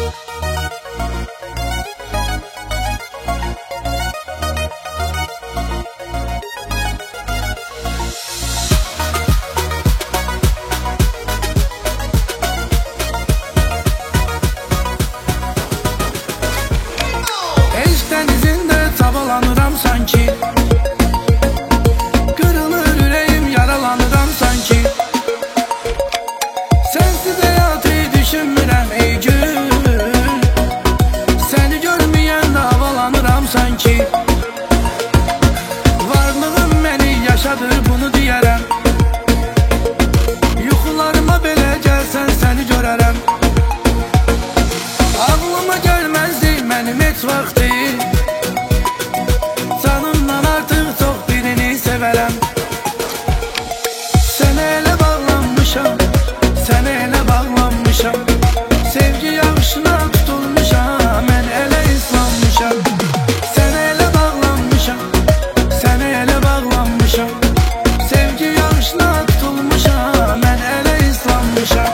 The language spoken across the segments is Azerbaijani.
Denizinde çabalanıram sanki, kırılır yüreğim, yaralanıram sanki. Sensiz hayatı düşünmürəm ey gün, seni görməyəndə havalanıram sanki. Varlığım məni yaşadır, bunu deyərəm. Yuxularıma belə gəlsən səni görərəm. Ağlıma gəlməzdi mənim heç vaxtı, canımdan artıq çox birini sevərəm. Sənə elə bağlanmışam, sənə elə bağlanmışam. Sevgi yağışına tutulmuşam, mən elə islanmışam. Sənə elə bağlanmışam, sənə elə bağlanmışam. Sevgi yağışına tutulmuşam, mən elə islanmışam.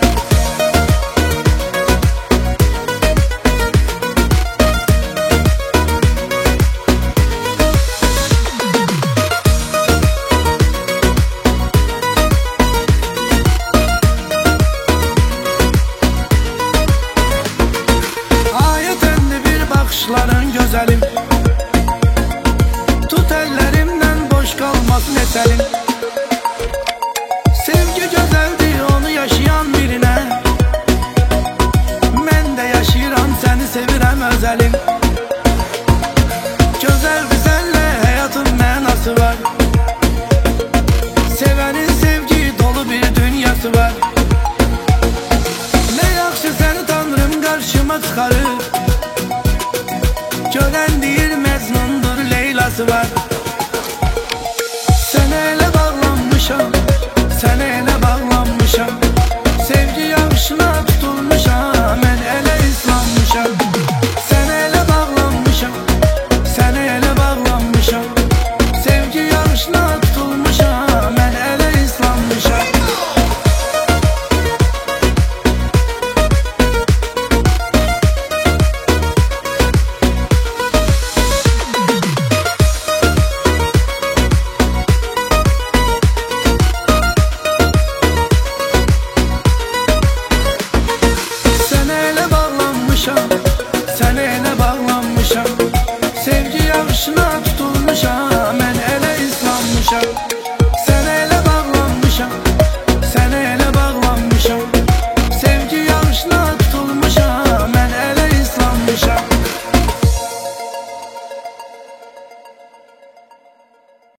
Bakışların gözəlim, tut əllərimdən boş qalmasın əsəlim. Sevgi gözəldir onu yaşayan birinə, mən də yaşayıram səni sevirəm özəlim. Gözəl bizəllə həyatın mənası var, sevənin sevgi dolu bir dünyası var. Nə yaxşı səni tanrım qarşıma çıxarır, görən deyir Məcnundur Leylası var.